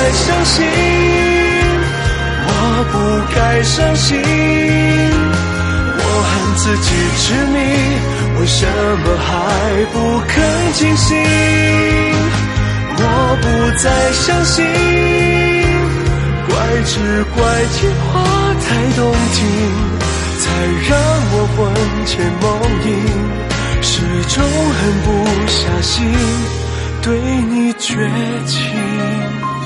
再相信，我不该伤心。我和自己执迷，为什么还不肯清醒？我不再相信，怪只怪电话太动听，才让我魂牵梦萦，始终狠不下心对你绝情。